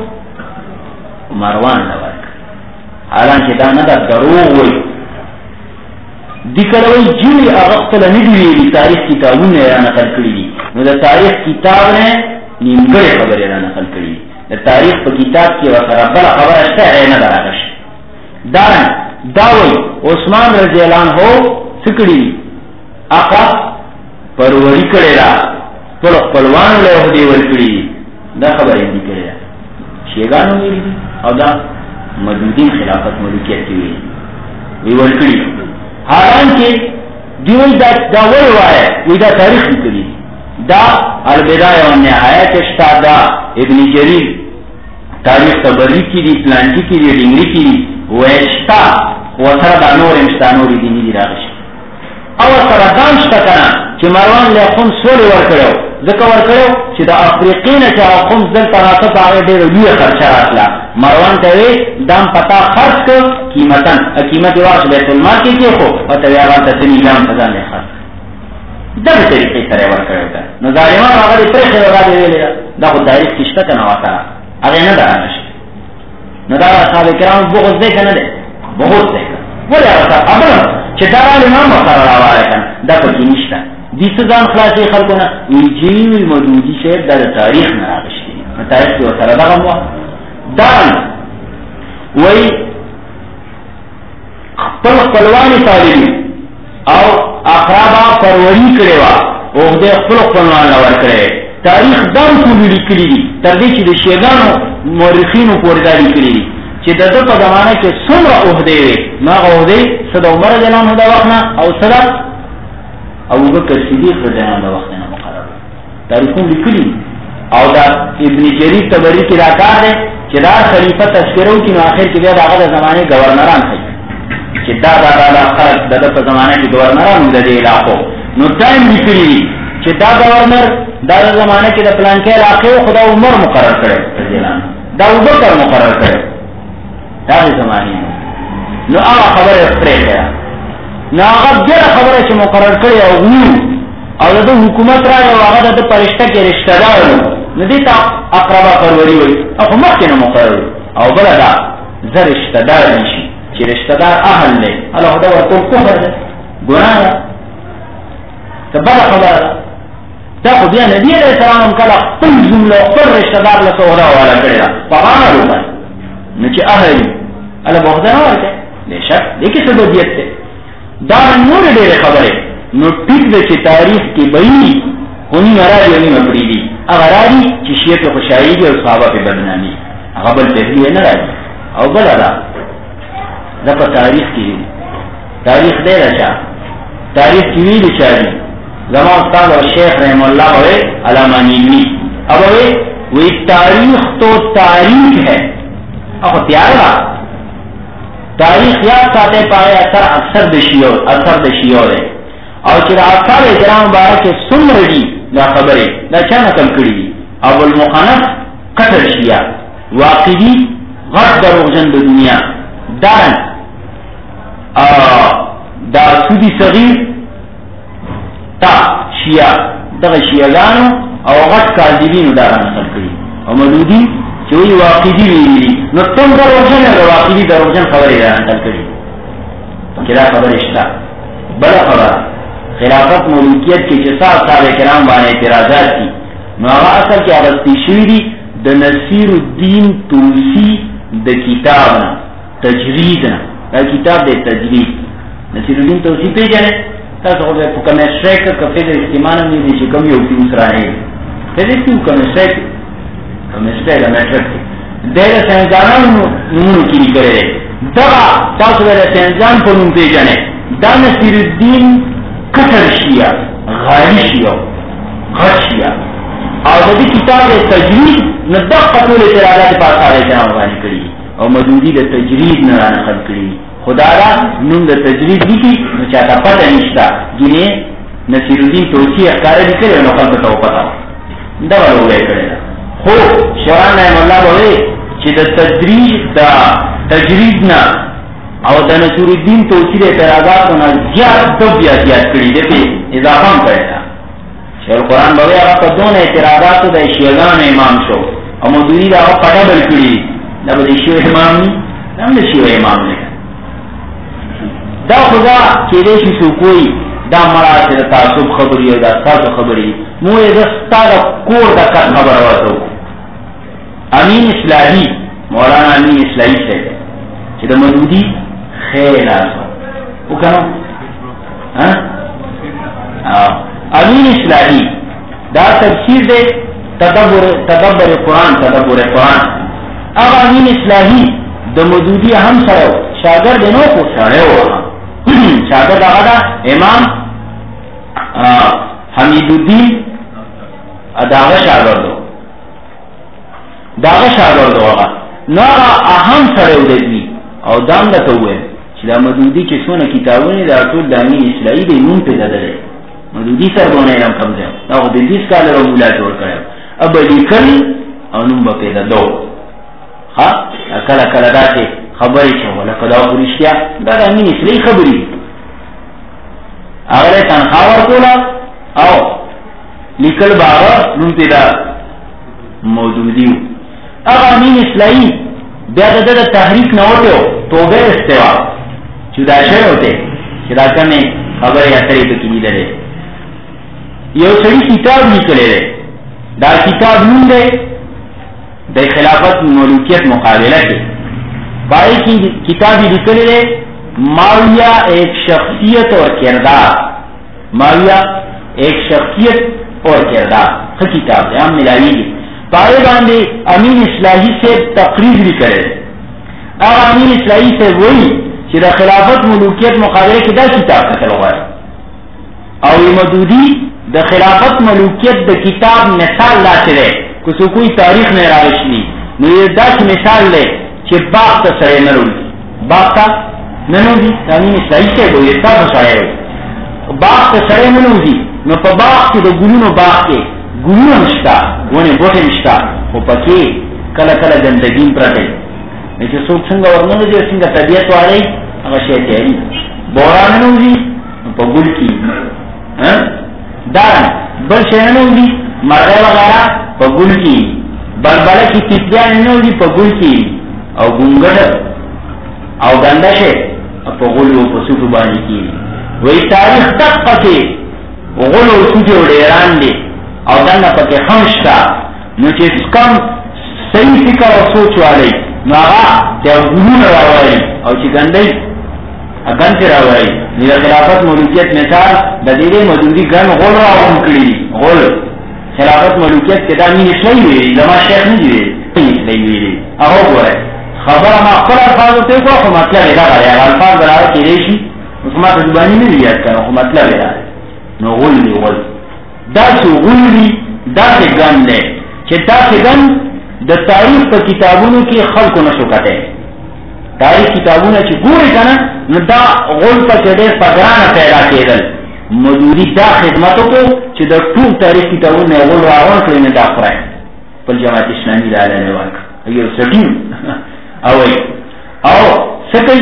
مروان لورک حالانکہ دا ندا دروغ ہوئی دکروئی جوی اغسطل ندوی تاریخ کتابوں نے را نقل کری دی نو دا تاریخ کتاب نے نیمگر خبر را نقل کری دی دا تاریخ پا کتاب کی وقت ربلا خبر اشتا ہے ندر آگش دارن داوئی عثمان رضی اللہ عنہ سکڑی دی آقا پروری کرے را پلق پلوان لے احدی ورکڑی دی دا خبر ہندی کرے را شیگانو میری دی اور دا مدودین خلافت ملوکیت کی ہوئی وی ورکڑی حالانکہ دیوئی دا دا وروا ہے وی دا تاریخ نکلی دا البدایہ و نہایت اشتا دا ابن جریر تاریخ تبری کی دی پلانٹی کی دی ڈنگری کی دی ویشتا وطر دا نور امشتا نوری دینی دی راغش او سردان شتا کنا چی مروان لے خون سولی ورکڑو ذکر ورکڑو چی دا افریقین چا خون زل تناسط آگے دیر لوی خرچہ راتلا مروان تاوی دام پتا خرچ کر قیمتاً قیمت واش بیت المال کی کی خو و تاوی آغان تسنی لام تزان لے خرچ دغه طریقې سره ورکړی وته. نو ظالمان هغه دې پرېښې وه، دا دې ویلې ده دا خو تاریخ کې شته که نه وه، هغې نه ده رانشته. نو دا اصحاب کرام بغض دی که نه دی؟ بغض دی که ولې هغه سره خبره چې دا رالې ما هم ورسره راوړی که نه، دا پکې نشته. دې څه ځان خلاصوي خلکو نه، وایي جی مودودي صاحب دا د تاریخ نه راغشتي دي. نو تاریخ کې ورسره دغه وه. دا وایي خپل خپلوانې طالبي او اقرابا پروری کړې وه، عهدې خپلو خپلوان له ورکړی. تاریخ دا ټولې لیکلي دي تر دې چې د شیګانو مورخینو پورې دا لیکلي دي چې د ده په زمانه کې څومره عهدې وې. نو هغه عهدې څه د عمر رضی الله عنه د وخت نه او څه د ابوبکر صدیق رضی الله عنه د وخت نه مقرر تاریخونه لیکلي دي. او دا ابن جریر طبري کې دا کار دی چې دا خلیفه تذکره وکړي، نو آخر کې بیا د هغه د زمانې ګورنران ښیي چې دا دا دا دا خلک د ده په زمانه کې ګورنران د دې علاقو. نو ټایم لیکلي دي چې دا ګورنر دا د زمانه کې د پلانکې علاقې و، خو دا عمر مقرر کړی رضی الله عنه، دا ابوبکر مقرر کړی، دا د زمانې. نو هغه خبره یې پرېښې ده. نو هغه بله خبره چې مقرر کړې او وو او د ده حکومت راغی او هغه د ده په رشته کې رشته دار و، نو دې ته اقربا پروري وایي، او خو مخکې نه مقرر. او بله دا زه رشته دار نه شي چې رشته دار اهل دی، الله خو دا ورته کفر دی، ګناه ده، څه بده خبره ده. دا خو بیا نبي علیه السلام هم کله خپل جمله خپل رشته دار له صحرا حواله کړې ده په عمل باندې، نو چې اهل وي هله به خدای نه ورکوي. بېشک دې کې سببیت دی. دا نورې ډېرې خبرې. نو ټیک ده چې تاریخ کې به وي، خو نیمه راځي او نیمه پرېږدي. هغه راځي چې شیعه پرې خوشحالېږي او صحابه پرې بدنامي، هغه بل تحلیل نه راځي. او بله ده دا په تاریخ کې وي. تاریخ دی د چا؟ تاریخ کې ویلي چا دي؟ زما استاد اور شیخ رحم اللہ ہوئے علامہ نیلوی. اب ہوئے وہی تاریخ تو تاریخ ہے. اب پیارا تاریخ یاد ساتے پائے اثر اکثر دشیو اثر دشیو ہے. اور چرا اثر اجرام بارہ کے سن رہی دا خبریں دا چا نقل کری دی. ابو المخنف قتل شیعہ، واقعی غرب دروغجن دنیا، دارن دا سودی صغیر تا شیعہ دغه شیعگانو او غټ کاذبینو دا نقل کړي. او مودودي چې وی واقعي ویلي، نو تم دروغجن او واقعي دروغجن خبرې را نقل کړي. کله خبره شته. بل خبره خلافت ملکیت کې چې صاحب کرام باندې اعتراضات دي، نو هغه اصل کې اغستی شوي دي د نصیر الدین توسی د کتاب نه، تجرید نه. دا کتاب دی تجرید. نصیر الدین توسی پیژنئ؟ تاسو خو په کمیسټري کې کفې د استعمال نه دي چې کوم یو فیوس راځي. فزیکس کې کمیسټري کمیسټري د میټرک د ساينسدانانو نومونه کې لیکل. دا تاسو د ساينسدان په نوم پیژنئ. دا نصیر الدین کثر شیعه، غالي شیعه، غټ شیعه. او د دې کتاب تجرید نه دغه ټول اعتراضات په اړه جواب باندې کړی او مودودي د تجرید نه نقل کړی. خدارا نوم د تجرید لیکي نو چاته پته نشته. ګینه نصیر الدین توسی اخکار لیکلی نو خلکو ته وپته دا ولوی کړی. خو شران رحم الله وایي چې د تجرید د تجرید نه او د نصیر الدین توسی د اعتراضاتو نه زیات دو بیا زیات کړي دي په اضافه هم کړی ده. شیخ القرآن بوي هغه په دونه اعتراضاتو د شیعاګانو امام شو او مودودي دا هغه پټه بل کړي. دا به د شیعه امام نه هم د شیعه امام نه دا خدا کې دې شي کوئی دا مړه چې تعصب خبري او دا تاسو خبري مو یې د ستاره کور د خبر وته. امین اصلاحي مولانا امین اصلاحي شه چې د مودودي خیر آسو وکړو. ها امین اصلاحي دا تفسیر دے تدبر تدبر قرآن تدبر قرآن. اغا امین اصلاحي د مودودی هم سره شاگرد نو کو سره و شاگرد هغه دا امام حمید الدین داغه شاگرد داغه شاگرد هغه نو اهم سره ودی او دام د توه چې د مودودی چې څونه کتابونه دا ټول د امین اصلاحي د نوم په دره مودودی سره باندې نام کم دی او د دې سکاله رو مولا جوړ کړو. اب لیکل او نوم په پیدا دو ها کله کله داسې خبرې چې ولا کدا ورشیا دا د امین اصلاحي خبرې هغه تنخوا ورکوله او لیکل بابا نون پیدا موجودی اگر امین اصلاحی بیا دا دا تحریک نوٹے ہو توبہ استوا چدا شے ہوتے چدا کرنے خبر یا تری تو کی لے یہ سڑی کتاب نکلے رہے دا کتاب نون دے دا خلافت ملوکیت مقابلہ کے بائی کی کتابی نکلے رہے معاویہ ایک شخصیت اور کردار معاویہ ایک شخصیت اور کردار خ کتاب ہے ہم ملائی گی پائے باندھے امین اصلاحی سے تقریر بھی کرے اب امین اصلاحی سے وہی کہ خلافت ملوکیت مقابلے کی دا کتاب کا چلو ہے اور مدودی دا خلافت ملوکیت دا کتاب مثال لا چلے کسو کوئی تاریخ میں راوش لی نو دا کی مثال لے کہ باغ تا سرے نرول باغ تا ننو دی امین اصلاحی سے وہ یہ سب سرے ہو باغ تا سرے ننو دی نو پا باغ کی دا گلونو باغ کے گلونو نشتا ونے بوٹے نشتا وہ پکی کلا کلا گندگین پرتے لیکن سوک سنگا ورنو جو سنگا طبیعت والے اگر شیطے ہے بورانو دی پا گل کی دارن بل شیطانو دی مرغے وغیرہ پا گل کی بلبلہ کی تیتیانو دی پا گل کی او گنگڑ او گندشے پا گلو پا سوٹو بانی کی وہی تاریخ تک پکے غلو سوٹے وڑیران دے او دنہ پکے خمشتا نو چیز کم صحیح فکر و سوچ والے نو آغا تیا گلون راوائی او چی گندی گن تی راوائی نیدہ خلافت ملوکیت مثال دا دیدے مدودی گن غل راوان کری غل خلافت ملوکیت کے دا مین اسلائی ویری لما شیخ نہیں ویری مین اسلائی ویری اگو گو رہے خبر اما اقل الفاظ ہوتے کو خو مطلب ادا کرے الفاظ برای کی ریشی اس ما تدبانی نہیں ریاد کرنا خو مطلب ادا نو غل لی غل دا سو غل لی دا سے گن دے چھے دا سے گن دا تاریخ پا کتابونو کی خلقو نشو کتے تاریخ کتابونو چی گوری کنا نو دا غل پا چڑے پگرانا پیدا کیدل مدودی دا خدمتو کو چی دا طول تاریخ کتابونو غل راون کلین دا خرائن پل جماعت اسلامی دا علیہ نواک ایو سکیم اوئی او سکی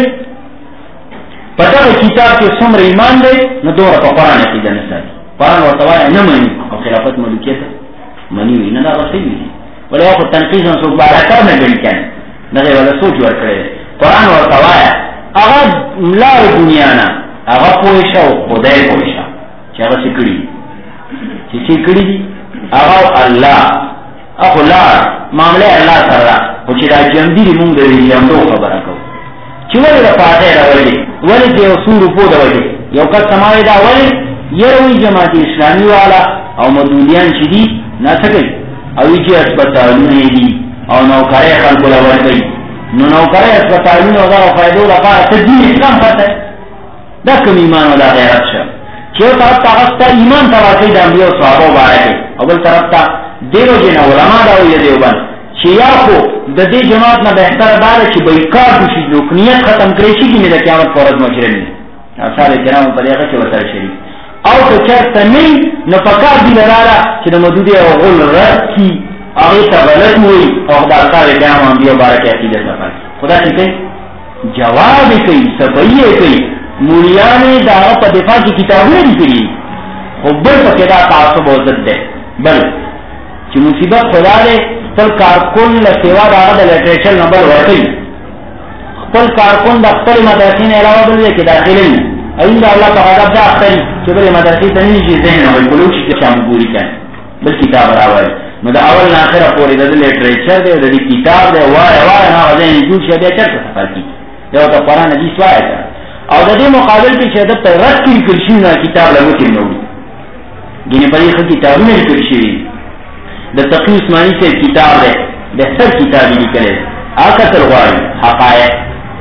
پتا کتاب کے سمر ایمان دے نو دورا پا قرآن کی جنساتی قرآن ورطوائی نمانی او خلافت ملوکیتا منی ہوئی نا دا غصی ہوئی ولی اوکو تنقیزن سوک بارا کرنے گلی کن نغی والا سوچ ور کرے قرآن ورطوائی اغا لار دنیانا اغا پوشا و خدای پوشا چی اغا سکری چی سکری دی اغا اللہ اخو لار معاملے اللہ سر را وچی دا جمدی مونگ دا جمدو خبر اکو چی ولی دا فاتح دا ولی ولی دی اصول پو دا ولی یو قد سماوی دا ولی یروی جماعت اسلامی والا او مدودیان چی دی نا سکر او ایچی اسپتالونی دی او نوکرے خلقو لور گئی نو نوکرے اسپتالونی او دا فائدو لقا تدین اسلام پتا ہے دا کم ایمان و دا غیرت شا چیو طرف تا غسطا ایمان تواقی دا انبیاء و صحابو بارکے اول طرف تا دیو جینا علماء داو یا دیو بند چیا کو دا دی جماعت نا بہتر دارے چی بیکار دوشی لکنیت ختم کریشی کی میدہ قیامت فورد مجرمی اصحاب کرام پریقہ چی وطر شریف او تو چرتا نہیں نفکار دی لرارا چی دا مدودی او غل رد کی آغیتا غلط ہوئی او خدا صاحب قیام انبیاء بارک عقیدت نفر خدا چی کئی جواب کئی سبعیے کئی مولیانے دارا پا دفاع کی کتابیں دی کری خب بل پا کدا تعصب و زد دے بل چی مصیبت خدا دے خپل کارکن لسیوا دارا دا لیٹریچر نمبر ورکی خپل کارکن دا خپل مدرسین علاوہ بل دے که داخلن این دا اللہ پا غضب دا اختری چو بل مدرسی تنیجی چی ذہن ہوئی بلوچی کے شام پوری کن بل کتاب راوی مدہ اول ناخرہ پوری دا لیٹریچر دے دا دی کتاب دے وائے وائے نا غزین جوش یا دے چرک سفر کی دے تا قرآن حدیث وائے تا اور دا دی مقابل پی شہدت تا رد کی کرشی نا کتاب لگو کر نوی گینی پری خود کتاب میں کرشی دا تقی عثمانی سے کتاب ہے بہتر کتابی نکلے آقا تلواری حقائق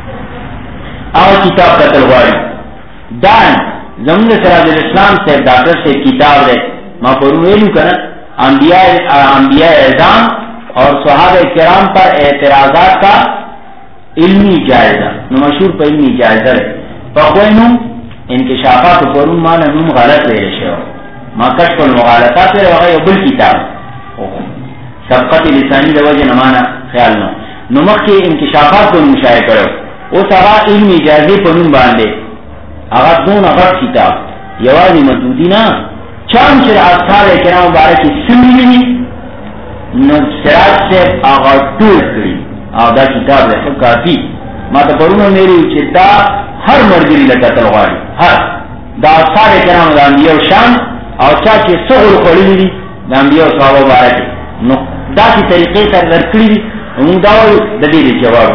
آقا کتاب کا تلواری دان زمین سراج الاسلام سے ڈاکٹر سے کتاب ہے ما پرویلو کنا انبیاء انبیاء اعظام اور صحابہ کرام پر اعتراضات کا علمی جائزہ نو مشہور پر علمی جائزہ ہے فقوینو انکشافات پرون مانا نم غلط لے رشے ہو ما کشف المغالطات پر وغیر بل کتاب سبقت لسانی دو وجہ نمانا خیال نو نمک کے انکشافات کو مشاہد کرو او سغا علمی جائزے پرون باندے اگر دون اگر کتاب یوازی مدودی نا چون چې اصحاب کرام مبارک سملی نو سراج سے آغا ټول کړي او دا کتاب ده کافی. ما ته پرونه میری چې دا هر مرګري لکه تلغاړي هر دا اصحاب کرام د انبیاء شان او چا چې څغور خړلې دي د انبیاء صحابه مبارک نو دا کی طریقې سره ورکړي موږ دا د دې جواب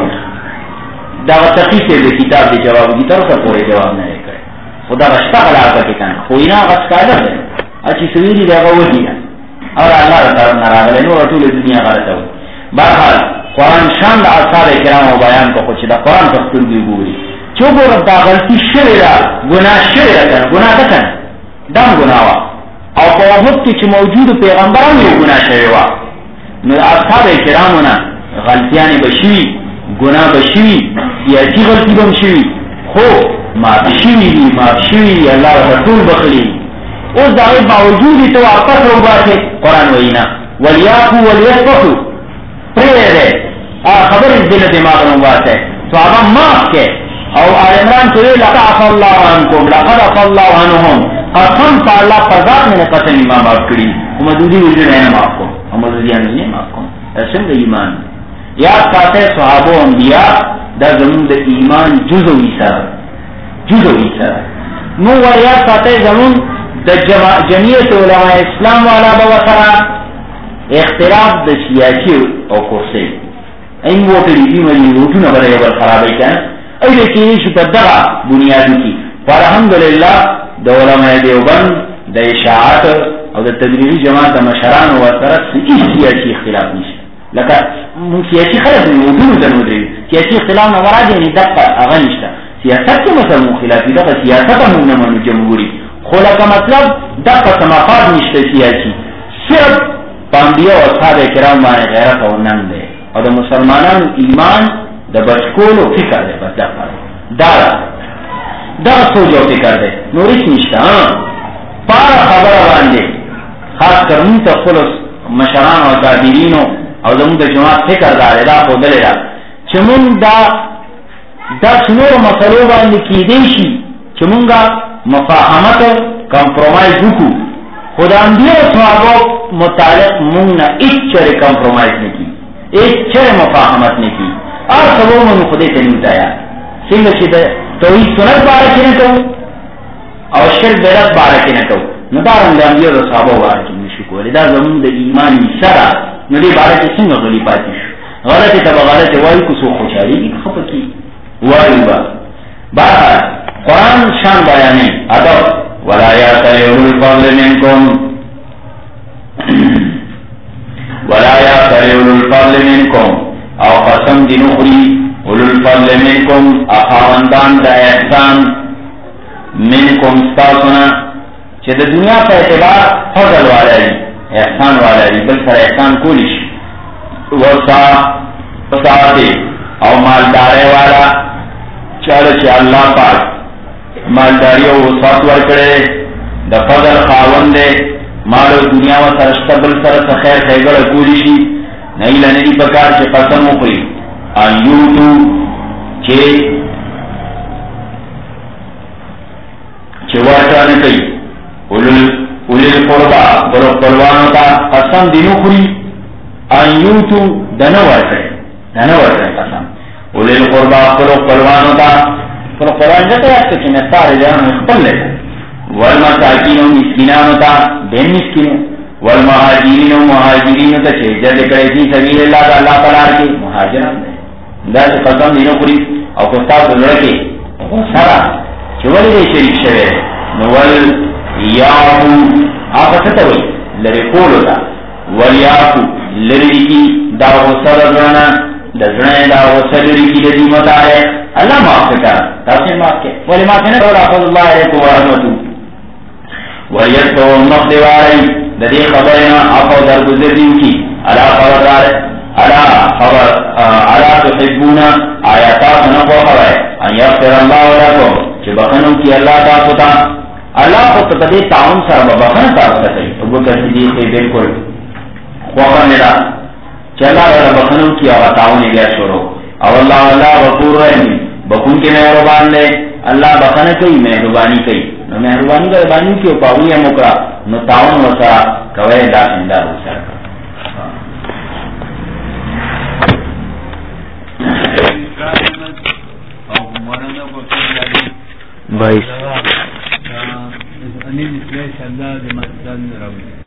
دا تحقیق دې کتاب دی جواب دي تر څو پورې جواب نه کړي خدا رښتا غلا کوي کنه خو نه غږ کاله ده اچي سویری دا وږي اور الله تعالی ناراضه نو ټول دنیا غلطه. بهرحال قرآن شان د اصحاب کرام او بیان کو چې دا قرآن په ستر دی ګوري چې ګور دا غلطي شوی دا ګناه شوی دا ګناه ده کنه دا ګناه او په وخت کې چې موجود پیغمبرانو یې ګناه شوی و نو اصحاب کرامونه غلطیاں بشوی گناہ بشوی سیاسی غلطی بم شوی خو معاف شوی دی معاف شوی اللہ رسول بخلی اس دعوی باوجود تو واپس رو باسے قرآن وینا ولیاقو ولیسفحو پریرے خبر اس دل دماغ رو باسے صحابہ معاف کے او آل عمران تو یہ لقا عفا اللہ عنکم لقد عفا اللہ عنہم قسم پا اللہ پرذات میں نے قسم ایمان معاف کری ومدودی وجود ہے معاف کو ومدودی انہیں معاف کو ایسن دا ایمان یاد ساتے صحابہ و انبیاء دا زمون دا ایمان جزوی سر جزوی سر نو و یاد ساتے زمون دا جمعیت علماء اسلام والا بوسرا اختلاف دا سیاسی او کرسی این ووٹری دی ملی ووٹو نبرے بل خرابی کن ایلے کینیشو تا دغا بنیادی کی فالحمدللہ دا علماء دیوبند دا اشاعت او دا تدریبی جماعت دا مشران و سرس ای سیاسی اختلاف نیشت لکه سیاسی خلاف موجود ده نو دی سیاسی اختلاف نه مراد یعنی دغه هغه نشته سیاست کې مثلا مخالفت دغه سیاست هم نه منو جمهوری خو لکه مطلب دغه سمافات نشته سیاسی صرف باندې او اصحاب کرام باندې غیرت او نن ده او د مسلمانانو ایمان د بچکولو فکر ده بس دغه دا دا سوچ او فکر ده نور هیڅ نشته ها پاره خبره باندې خاص کرن ته خلص مشران او کابینینو او زمون د جماعت فکر دار دا خو دلې دا چې مونږ دا دا څنور مسلو باندې کې دي شي چې مونږه مفاهمت کمپرومایز وکړو خدای دې صحابه متعلق مونږ نه هیڅ چره کمپرومایز نه کی هیڅ چره مفاهمت نه کی او سبو مونږ خدای ته نیوتایا څنګه چې توحید سنت باره کې نه کوو او شرک بدعت باره کې نه کوو نو دا رنګ دې صحابه باره کې نشو کولای دا زمون د ایمان سره نو دی بارے سے سنگ غلی پاتی شو غلطی تبا غلطی وائی کسو خوشاری کی خفا کی وائی با بارا قرآن شان بیانی ادب ولا یاتر اولو الفضل منکم ولا یاتر اولو الفضل منکم او قسم دی نخری اولو الفضل منکم اخاوندان دا احسان منکم ستاسونا چه دا دنیا پہ اعتبار فضل والا دی احسان والا دی بل سر احسان کولیش وسا ساتے او مالدارے والا چل چه اللہ پاک مالداری او وسات ورکڑے دا فضل خاون دے مالو دنیا و سرشتا بل سر سخیر خیگر کولیشی نئی لنی پکار چه قسم اقری ایوتو چه چه ورکا نکی اولو اولی القربا برو قربانو تا قسم دینو خوری ایوتو دنور کرے دنور کرے قسم اولی القربا برو قربانو تا برو قربان جاتا ہے کہ نستار جانو اخبر لیتا والمساکینو مسکنانو تا بین مسکنو والمہاجرینو مہاجرینو تا چھے جد کرے فی سبیل اللہ تا اللہ پلار کے مہاجران دے دا سے قسم دینو خوری او کستاو دلرکے سارا چولی دے شریک شوئے نوال یاہو آفا ستوئی لری کولو دا ولیاہو لری کی دا غصر ازرانا دزرین دا غصر لری کی لدی مطارے اللہ معاف کر تاثیر معاف کے ولی معاف کنے اور حفظ اللہ علیکم ورحمتو ولیتو مخدواری دا دی خبرنا آفا در گزر دیو کی علا خبردار علا خبر علا تحبونا آیاتات نقو خبر ان یغفر اللہ علیکم چه بخنو کی اللہ تاسوتا اللہ کو تقدی تعاون سر بخن تاسو کئی ابو بکر صدیق بالکل خوخا ملا چلا والا بخنو کی آغا تعاون گیا شروع او اللہ اللہ غفور رحمی بخون کے مہربان لے اللہ بخن کئی مہربانی کئی مهرباني به باندې کې او پاوی هم وکړه نو تعاون وسره کوي دا امداد وسره بھائی